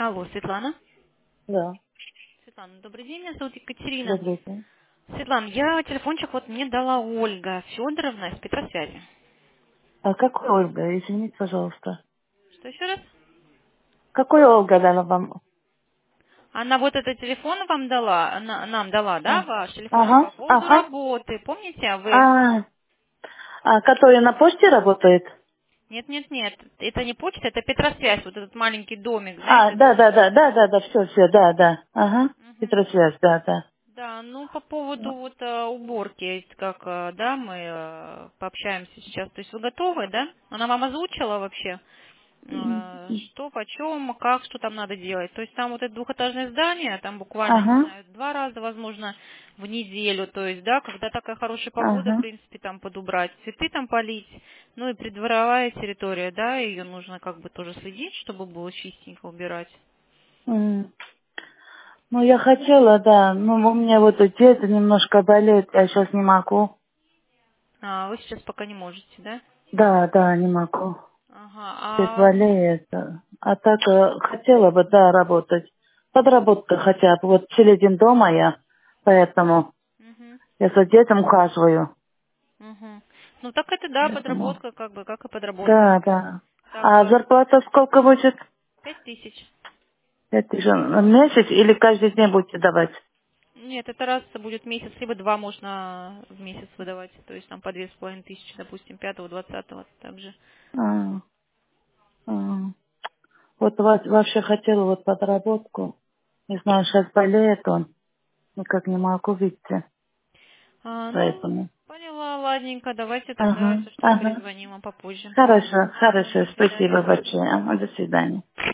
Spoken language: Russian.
Алло, Светлана. Да, Светлана, добрый день, меня зовут Екатерина. добрый день. Светлана, я телефончик вот мне дала Ольга Федоровна из Петросвязи. А какой Ольга? Извините, пожалуйста. Что еще раз? Какой Ольга дала вам? Она вот этот телефон вам дала, нам дала, да, А, ваш телефон по ага, поводу ага. работы. Помните, а вы... А, который на почте работает? Нет, нет, нет, это не почта, это Петросвязь, вот этот маленький домик, А, знаете, да, где... да, да, да, да, да, все, да, да. Ага. Мгм. Петросвязь, да, да. Да, ну по поводу вот уборки, как, да, мы пообщаемся сейчас. То есть вы готовы, да? Она вам озвучила вообще, что, почем, как, что там надо делать. То есть там вот это двухэтажное здание, там буквально, не Ага, знаю, 2 раза, возможно, в неделю. То есть, да, когда такая хорошая погода, в ага. принципе, там подубрать, цветы там полить. Ну и придворовая территория, да, ее нужно как бы тоже следить, чтобы было чистенько убирать. М. Ну, я хотела, да, но у меня вот дед немножко болеет, я сейчас не могу. А вы сейчас пока не можете, да? Да, да, не могу. Ага, Дед а болеет. А так хотела бы, да, работать. Подработка хотя бы. Вот целый день дома я, поэтому Мгм, я за детям ухаживаю. мгм. Ну так это да, Поэтому. подработка, как бы, как и подработка. Да, да. Так, А зарплата сколько будет? 5000. 5 000 в месяц или каждый день будете давать? Нет, это раз будет месяц, либо 2 можно в месяц выдавать. То есть там по 2500, допустим, 5-20 также. А, а. Вот вообще хотела вот подработку. Не знаю, сейчас болеет он. Никак не могу видите. Ну, Поэтому. поняла, ладненько. Давайте тогда, Ага, если что, ага. перезвоним вам попозже. Хорошо, До хорошо. Спасибо свидания. большое. Ага, до свидания.